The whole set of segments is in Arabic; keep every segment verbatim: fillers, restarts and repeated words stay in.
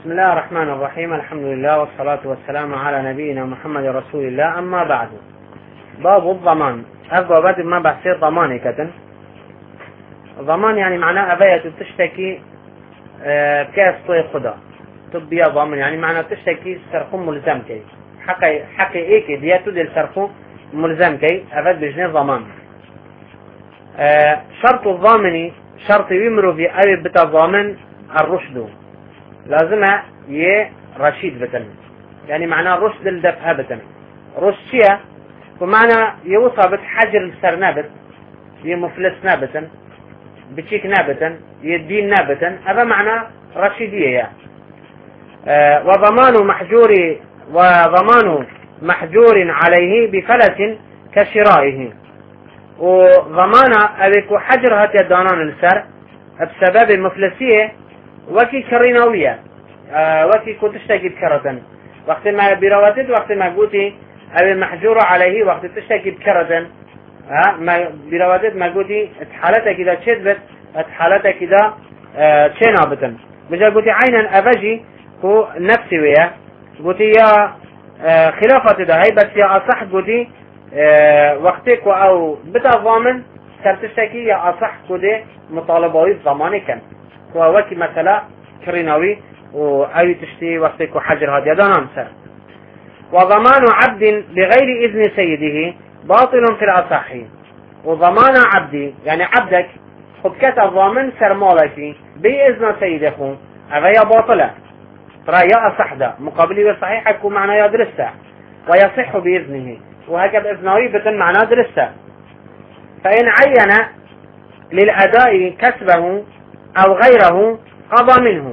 بسم الله الرحمن الرحيم. الحمد لله والصلاة والسلام على نبينا محمد رسول الله. أما بعد، باب الضمان. أبقى بعد ما بحثي ضماني كتن. ضمان يعني معناه أباية تشتكي أه بكاس طوي خدا تبيا ضامن، يعني معناه تشتكي سرخم ملزم كي حقي حقي إيكي دياتو ديال سرخم ملزم كي أبد بجني ضمان. أه شرط الضامن شرط يمرو في أبي بتا ضامن الرشد، لازمها يه رشيد بتن، يعني معناه رشد الدفع بتن. رشية ومعنى يوصى بتحجر السر نابت، يمفلس نابتن، بتشيك نابتن، يدين نابتن، هذا معنى رشيدية يعني. آه وضمان محجور وضمان محجور عليه بفلس كشرائه، وضمان أبيك حجر هاتي الدانان السر بسبب المفلسية وكي كرينوية، آه وكي كنت تشتكي بكرة وقت ما برواتد، وقت ما قلتي أبي محجور عليه وقت تشتكي بكرة ها ما برواتد ما قلتي اتحالتك إذا تشدبت اتحالتك إذا اه تشينابتن بجا قلتي عينا أبجي هو نفسي ويا قلتي يا اه خلافة ده هاي بس يا أصح قلتي اه وقتك أو بتا ضامن سرتشتكي يا أصح قلتي مطالبوي ضماني كان هو وكي مثلا كريناوي وأي تشتي وقتك وحجر هذا دانان سر. وضمان عبد بغير إذن سيده باطل في الأصح، وضمان عبدي يعني عبدك خد كتا ضامن سر مالكي بإذن سيده هذا يا باطلة ترى يا أصح ده مقابلي بالصحيح يكون معناه يا درسته ويصح بإذنه، وهكذا إذنه بتن معناه درسته. فإن عين للأداء كسبه أو غيره قضى منه.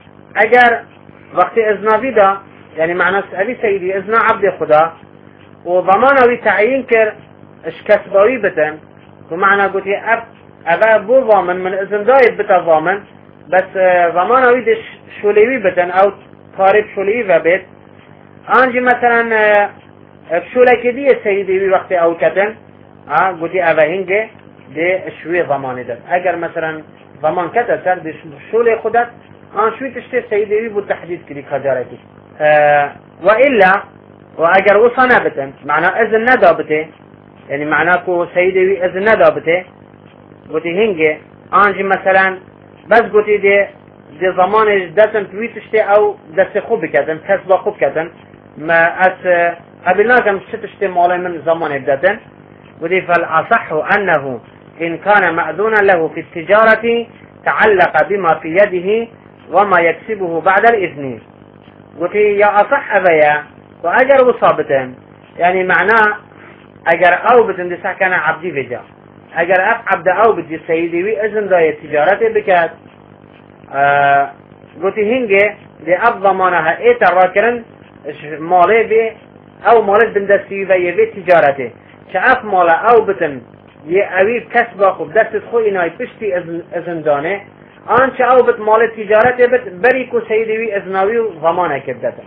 أجر وقت إذن ده يعني معنى أبي سيدي إذن عبد خدا وضمانه تعيين كر إش كسبوي بتن، ومعنى قلت أب أبا بو ضامن من إذن دايب بتا ضامن بس ضمانه يدش شوليوي بتن أو طارب شوليوي بيت أنجي مثلا بشولك دي سيدي وقت أو كتن اه قلت أبا هنجي دي شوي ضماني ده. أجر مثلا ضمان كتا سر دي شولي خدت آن شوي تشتي سيدي بالتحديد كلي خجارتي. أه وإلا وأجر وصنا بتن معنى إذن ندابته، يعني معناه كو سيدي إذن ندابته قلتي هنجي أنجي مثلا بس قلتي دي دي زمان دتن توي تشتي أو دست خوب كتن كسب خوب كتن ما أس قبلنا كم تشتي مالي من زمان بدتن. قلتي فالأصح أنه إن كان مأذونا له في التجارة تعلق بما في يده وما يكسبه بعد الإذن. قلت يا أصح أبيا وأجر وصابتين، يعني معناه أجر أو بتن دي كان عبدي بجا أجر أف عبد أو بدي سيدي وإذن داية تجارته بكات. آه قلت هنجي دي أفضمانها إيه تراكرن مالي بي أو مالي بندسي بي بي تجارته شاف مالا أو بتن يأوي كسبه خب دست خوي إناي بشتي إذن, إذن دانه آنچه او بت مال تجارته بت بريكو سيدوي إذناوي وضمانه كبدته.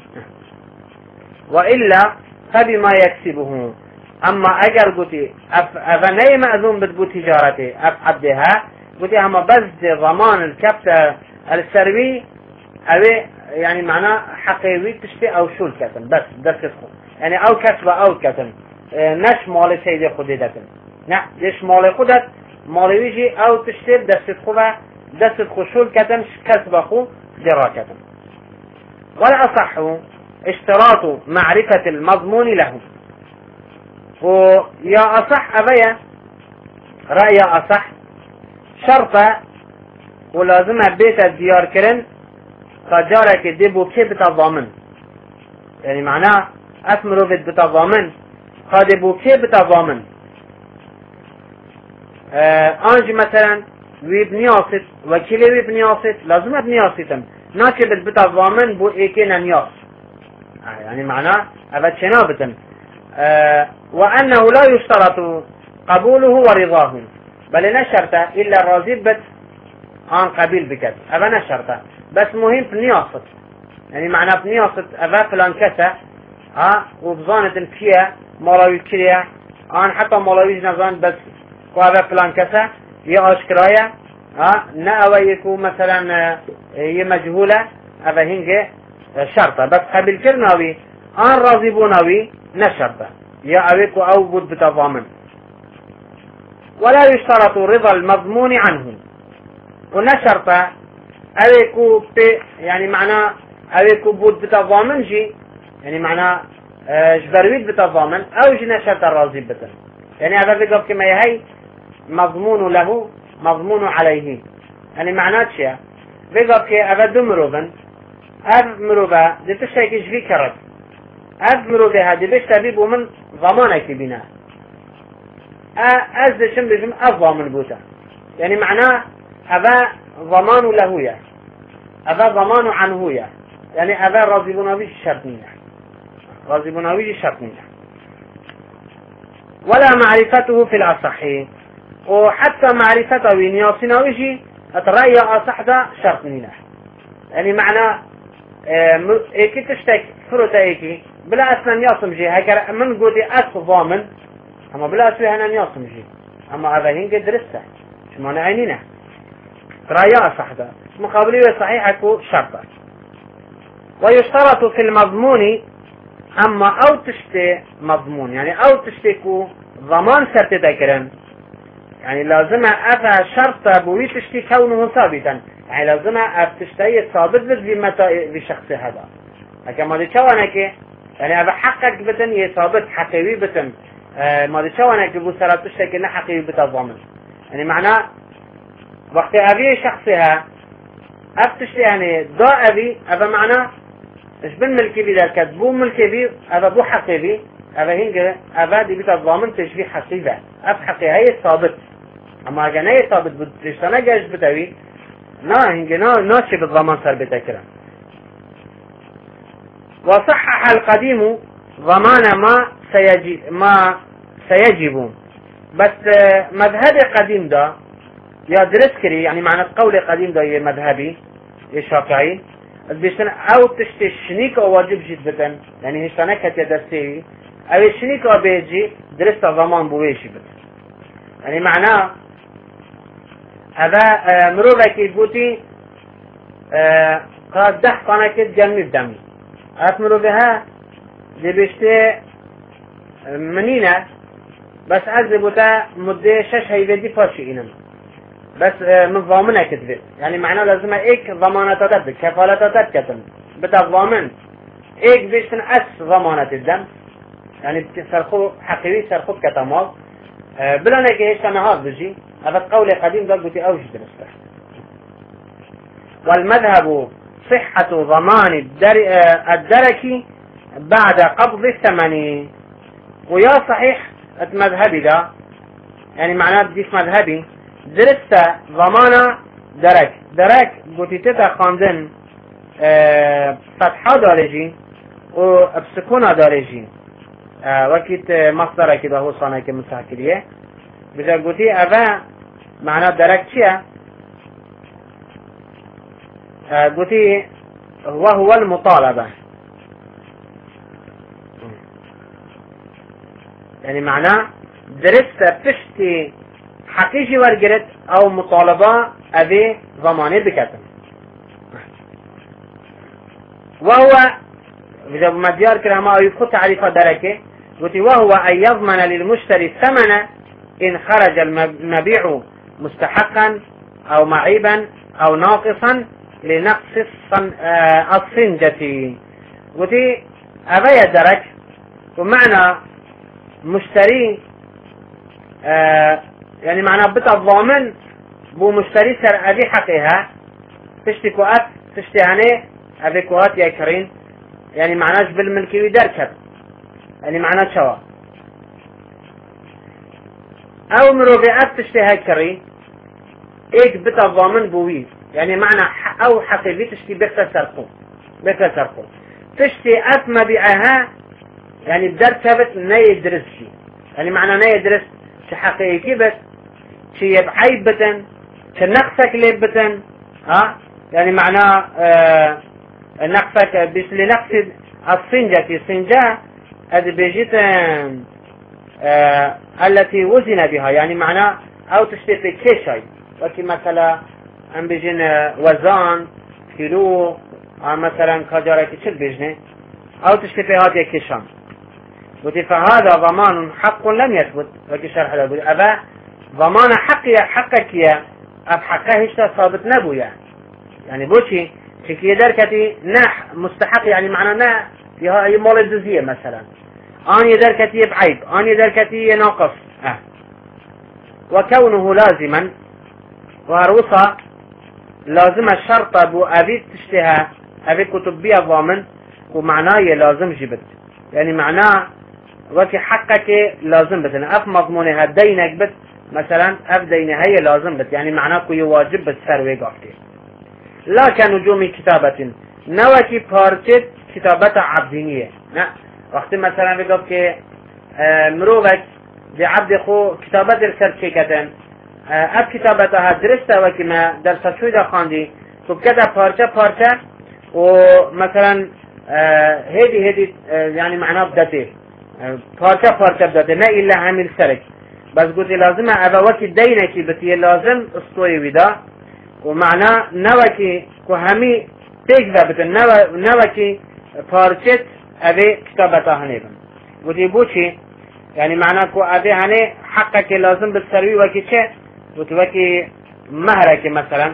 وإلا فبما يكسبه. أما أجر قلتي أفني مأذون بتبو تجارته أف عبدها قلتي أما بس ضمان الكبتة السروي أوي يعني معناه حقيوي تشتي أو شول كتن بس دست خو يعني أو كسبه أو كتن نش مال سيدي خودي دتن نه ليش مال خودت مالويجي أو تشتي دست خوه دست خشول كتن كسب خو درا كتن. ولا أصح اشتراط معرفة المضمون له. ويا أصح أبيا رأي أصح شرطة ولازم بيت الديار كرن قجارك ديبو كي بتضامن، يعني معناه أثمرو بيت بتضامن قادبو كي بتضامن. آه أنج مثلا ويبنياست وكيلي ويبنياست لازم بنياستم ناكب البتا ضامن بو ايكينا نياس، يعني معناه هذا شنابتن. آه وأنه لا يشترط قبوله ورضاه بل نشرت إلا الراضي بت عن قبيل بكت هذا نشرته بس مهم بنياست، يعني معناه بنياست هذا فلان كسا ها وبظانة الكيا مالاوي كريا عن حتى مالاويج نظان بس وهذا فلان كسا يا أشكرايا ها نأوي يكون مثلا هي مجهولة هذا هنجة شرطة بس قبل كرناوي آن راضي بوناوي نشرطة يا أبيك أو بود بتضامن. ولا يشترط رضا المضمون عنه ونشرطة أبيكو يعني معناه أبيكو بود بتضامن جي يعني معناه جبرويد بتضامن أو جي نشرطة راضي بتن يعني هذا بيقف كما يهي مضمون له مضمون عليه يعني معناه شيء بيقف كي أبدو مروبا أب مروبا دي تشتاكي جفي كرد أب مروبا هذه بيش تبيبو من ضمانك بنا أز شم بجم أضامن بوتا يعني معناه أبا ضمان له يا أبا ضمان عنه يا يعني أبا راضي بناويش شرطنية راضي بناويش شرطنية ولا معرفته في الأصحي وحتى معرفته ونياصناويجي أترأي أصح ده شرطنية يعني معناه ايكي تشتك فروتا ايكي بلا أسنا نياصم جي هكذا من قودي أس ضامن أما بلا أسوي هنا نياصم جي أما هذا هين قد درسته شو معنى عينينا رأي أصح ده مقابلية صحيحة شرطة. ويشترط في المضمون أما أو تشتي مضمون يعني أو تشتكو ضمان سرت ذكرا يعني لازم أفا شرط بوي تشتي كونه ثابتا يعني لازم أف تشتي ثابت بشخص هذا لكن ما دي شوانك يعني أفا حقك بتن يثابت حقيقي بتن آه ما دي شوانك بو سرات تشتكي إنه حقيقي بتضامن يعني معناه وقت أبي شخصها أف تشتي يعني دا أبي أفا معناه إيش بالملكي بي ذلك بو ملكي بي أفا بو حقي بي أفا هنجا أفا دي بتضامن تشبيه حقيقة أف حقيقة هي ثابت أما أجا نهي ثابت بتشتنا جاش بتاوي نا هنجا نا ناشي بالضمان سر بتاكرا. وصحح القديم ضمان ما سيجب ما سيجب بس مذهب قديم ده يا درسكري يعني معنى قول قديم ده مذهبي الشافعي بيشتن او تشتي الشنيك او واجب جيت بتن يعني هشتنك هتيا درسي او الشنيك او بيجي درست ضمان بويشي بتن يعني معناه هذا مروبا كي بوتي قد ده قانا كد جنمي بدمي هات مروبها دي بيشتي منينة بس عز بوتا مدة شش هيبدي فاشي إنم بس من ضامنها كتبت يعني معناه لازم ايك ضمانة تدب كفالة تدكتن بتضامن ايك بيشتن اس ضمانة الدم يعني بتسرخو حقيقي سرخو كتماز أه بلا نكي هيش تنهاض بجي هذا القول قديم ده قلت اوجه درسته. والمذهب صحة ضمان الدر... الدرك بعد قبض الثمن ويا صحيح المذهبي ده يعني معناه بديش مذهبي درست ضمانة درك درك قلت تتا خاندن أه فتحة دارجي و بسكونة دارجي أه وكيت مصدره كده هو صانع كمساكلية بذا قلت أبا معناه درك شيء أه قلت وهو المطالبة يعني معناه درست بشتي حقيقي ورقرت او مطالبة ابي ضمانه بكتن وهو اذا مديار كرامة او يفخط تعريف دركه وهو ان يضمن للمشتري الثمن ان خرج المبيع مستحقا او معيبا او ناقصا لنقص الصنجة وتي ابي الدرك ومعنى مشتري آه يعني معناه بتضامن بو مشتري سر ابي حقها تشتي كوات تشتي هني ابي كوات يا كريم يعني معناش بالملكي دركب يعني معناه شوا او مروبيات تشتي هاي كريم ايك بتضامن بوي يعني معنى او حقيقي تشتي بكتا سرقو بكتا سرقو تشتي اسمى بيعها يعني بدركبت ناي درسشي يعني معنى ناي درس حقيقي بس شيء بعيب بتن كنقصك ليه بتن ها يعني معناه آه نقصك بس لنقص الصنجة في صنجة هذه بيجيت آه التي وزن بها يعني معناه او تشتري كل شيء وكي مثلا ام بيجين وزان كيلو مثلا كجارك شد بجنه أو تشتفيهات يكشان قلت فهذا ضمان حق لم يثبت وكي شرح له قلت أبا ضمان حقي حقك يا أب حقه هشتا ثابت نبويا يعني بوشي شكي دركتي نح مستحق يعني معنى نا فيها أي مال الجزية مثلا أني دركتي بعيب أني دركتي ناقص أه. وكونه لازما وهروصة لازم الشرط أبو أبي تشتها أبي كتب بيها ضامن ومعناه لازم جبت يعني معناه وكي حقك لازم بت أف مضمونها دينك بت مثلا أف دينها هي لازم بت يعني معناه كي واجب بتسر ويقفتي لا كنجوم كتابة نوكي بارتت كتابة عبدينية لا وقت مثلا بيقول كي مروبك بعبد خو كتابة السر شيكتن اب كتابتها درسته وكما درس شوي دا خاندي فبكذا بارچه بارچه ومثلا هدي هدي يعني معناه بدته بارچه بارچه بدته ما إلا هميل سرك بس قلت لازم أبا وكي دينكي بتي لازم استوي ودا ومعناه نوكي كهمي تكذا بتن نوكي بارچه أبي كتابتها هنيبن قلت بوشي يعني معناه كو أبي هني حقك لازم بالسروي وكي چه وتوكي مهرك مثلا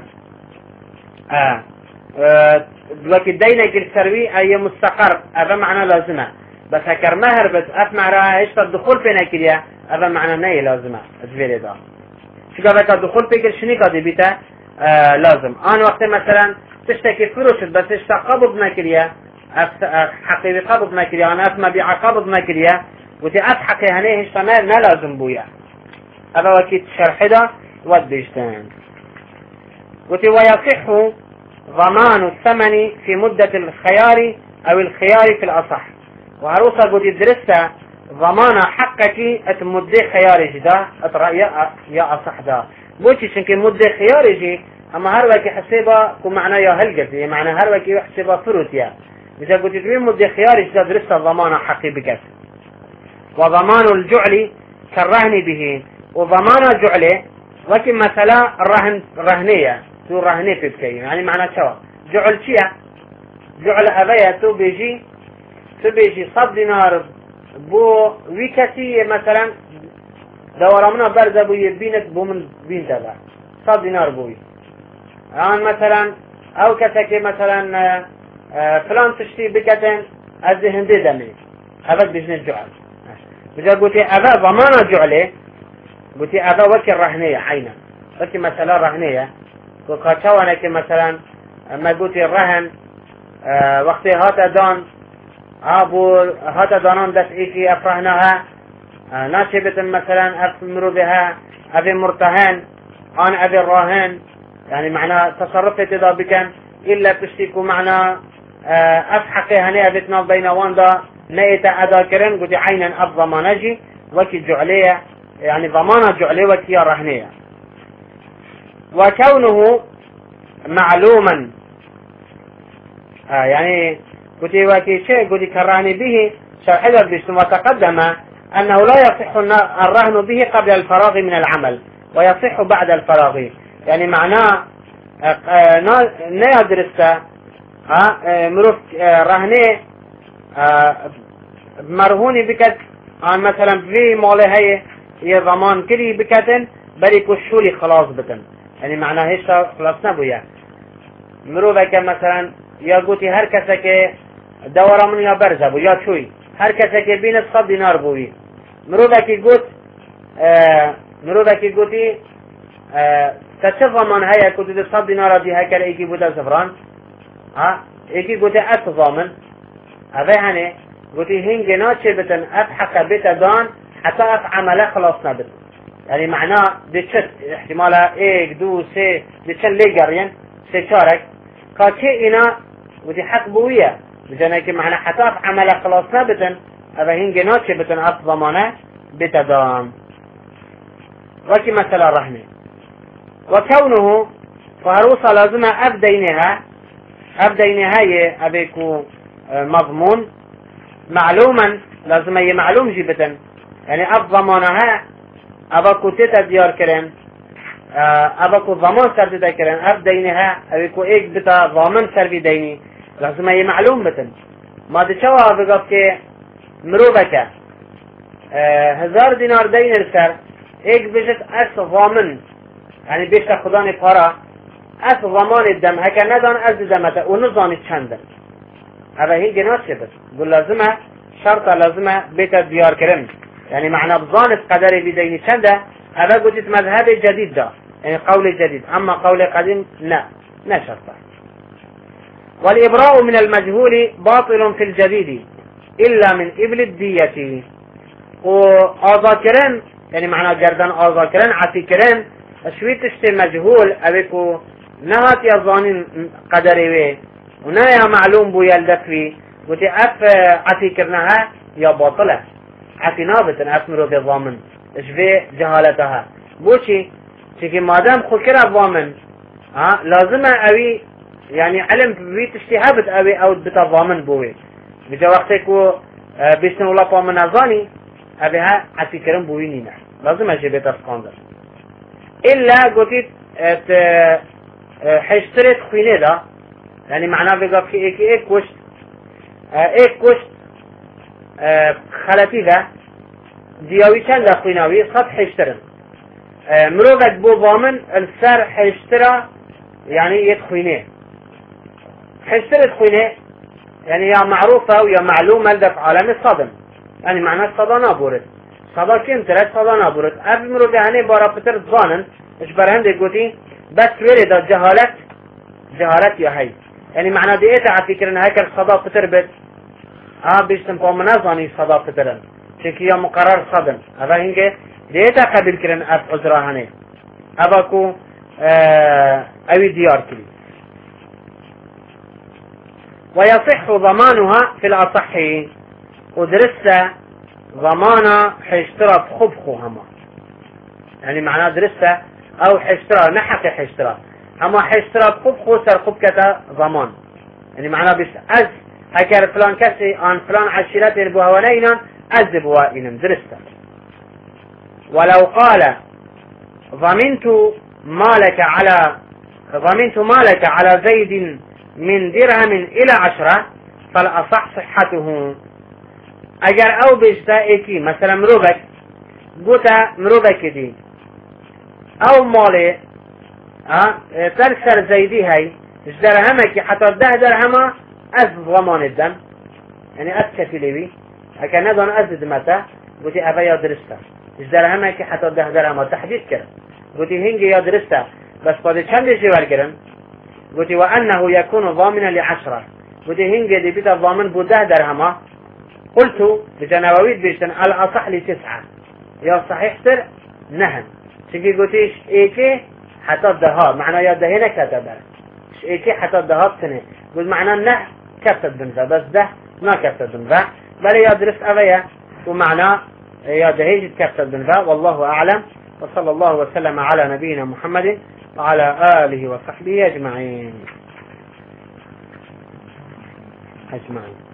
آه. آه. وكي دينك السروي أي مستقر هذا معنى لازمه بس هكر مهر بس أف معناها إيش الدخول فينا كريا هذا معنى نهي لازمه أجبري دا شو قابلك الدخول فيك شني قادي بيتا آه لازم أنا وقت مثلا تشتكي فروشت بس إيش قبض ما كريا أف حقي قبض ما كريا أنا أف مبيع قبض ما كريا وتي أف حقي هني إيش تمام لا لازم بويا هذا وكي تشرح دا وديشتان وتي ويصح ضمان الثمن في مدة الخيار أو الخيار في الأصح وهروسا قد يدرسها ضمان حقك اتمدي خياري دا اترأي يا أصح دا بوشي شنك مدة خياري أما هروكي حسيبا كو معنى يا هلقتي معنى هروكي حسيبا فروتيا إذا قد يدرين مدة خياري دا درسها ضمان حقي بكس وضمان الجعل كالرهن به وضمان الجعل لكن مثلا الرهن رهنية تو رهنية في بكي يعني معنى شو جعل شيء جعل أبايا تو بيجي تو بيجي صد دينار بو ويكسي مثلا دورمنا برزة بو يبينك بو من بين تبع صد دينار بوي يعني مثلا او كسكي مثلا فلان تشتي بكتن الذهن دي دمي أبد بجن الجعل بجا قلتي أبا ضمان جعله قلتي أبا وكي الرهنية حينا وكي مثلا رهنية وكاتشوانك مثلا ما قلتي الرهن أه وقتي هاتا دان ابو هاتا دانان دس ايكي افرهناها أه ناشبت مثلا افمرو بها ابي مرتهن ان ابي الراهن يعني معنى تصرف تدا بكن الا تشتكوا معنى أه افحقي هني ابتنا بين واندا نيتا ادا كرن قلتي عينا اب ضمانجي وكي جعليه يعني ضمانه جعليه وكي رهنيه وكونه معلوما آه يعني قلت وكي شيء قلت كرهني به شرح بشتم وتقدم أنه لا يصح الرهن به قبل الفراغ من العمل ويصح بعد الفراغ يعني معناه لا يدرسه مروف رهني مرهوني بكت عن مثلا في ماله هي هي ضمان كري بكتن بل كشولي خلاص بتن يعني معناه هيش خلاص نبويا مروفك مثلا يا قوتي هر کسی که دوره من یا برزه بو یا چوی هر کسی که بین صد دینار بوی مروفه که گوت مروفه که گوتی تچه ضمان هیا که دو صد دینار دی هکر ایکی بوده زفران ها ایکی گوتی ات ضامن اوه هنه گوتی هنگی ناچه بتن ات حقا بیت دان حتی ات عمله خلاص نبت يعني معناه دي چت احتمالا ایک دو سه دي چن لگرین سه چارك كاتشي إنا ودي حق بوية بجانك معنى حتى عمل خلاص نبتن أبا هنجي ناتشي بتن أف ضمانه بتدام وكي مثلا رهنه وكونه فهروسا لازم أبدينها أبدينها أبيكو مضمون معلوما لازم هي معلوم جبتن يعني أف ضمانها أباكو تتا ديار كرن أباكو ضمان سر تتا كرن أف دينها أباكو إيك بتا ضامن سر في ديني لازم هي معلوم بتن ما دشوا بقف كي مروبك اه هزار دينار دين السر ايك بجت اس ضامن يعني بيش خداني بارا اس ضمان الدم هكا ندان از دمته ونظاني چندن هذا هي جناسي بس قل لازمه شرطة لازمه بيت ديار كرم يعني معنى بظانة قدر بدين چنده هذا قلت مذهب جديد ده يعني قول جديد اما قول قديم لا لا شرطة. والإبراء من المجهول باطل في الجديد إلا من إبل الدية وآذاكرين يعني معنى جردان آذاكرين عتيكرين شوية تشتي مجهول أبيكو نهات يظانين قدري وي ونايا معلوم بو يلدفي وتي أف عتيكرنها يا باطلة عتنابة أف مرو بضامن اشبه جهالتها بوشي شكي مادام خكرة ضامن ها لازم أوي يعني علم بي تشتهابت أوي أو بتضامن بوي بجا وقتكو بيشتن ولا ضامن أظاني أبيها عتيكرن بوي نينا لازم أجي بتفقاندر إلا قلت حيشتريت خويني دا يعني معناه بقى في إيك إيك وشت إيك وشت خلطي دا دياوي چند خويناوي صد حيشترن مروفك بو ضامن السر حيشترى يعني يد خويني حيشترت خويني يعني يا معروفة ويا معلومة لدف عالم الصدم يعني معناه الصدا نابورد صدا كم ترى صدا نابورد أب مروفي هني بارا فتر ظانن اش برهنده قوتي بس ورد جهالت جهالت يا هاي يعني معنى ديتا عفكرن هكر صدا فتر بد اه بيشتن قومنا ظاني صدا فترن شكيا مقرر صدم هذا هنگه ديتا قبل كرن اف عذراهنه اباكو اه اوي ديار كلي ويصح ضمانها في الأصح ودرسة ضمانة حيشترى بخبخو هما يعني معناه درسة او حيشترى نحق حيشترى اما حيشترى بخبخو سر خبكة ضمان يعني معناه بس از هكذا فلان كسي عن فلان عشيرات البوهوانينا از بوائنم درسة. ولو قال ضمنت مالك على ضمنت مالك على زيد من درهم إلى عشرة فالأصح صحته اگر او بجتا ايكي مثلا مروبك قوتا مروبك دي او مالي اه تلسر زيدي هاي اش درهمك حتى ده درهما از ضمان الدم يعني از كفلوي هكا ندان از دمتا قوتي ابا يا درستا اش درهمك حتى ده درهما تحديد كرن قوتي هنجي يا درستا بس قد چند جوار كرن قلت وأنه يكون ضامنا لعشرة قلت هنجي دي بيتا ضامن بده درهما قلت بجنواويد بيشتن الأصح لتسعة يا صحيح سر نهن شكي قلتيش ايكي حتى الدهار معنى يا دهينة كتبه ايكي حتى الدهار سنة قلت معنى نه كفتد بنفا بس ده ما كفتد بنفا بل يدرس أبيا ومعنى يا دهيج كفتد بنفا والله أعلم وصلى الله وسلم على نبينا محمد وعلى آله وصحبه أجمعين أجمعين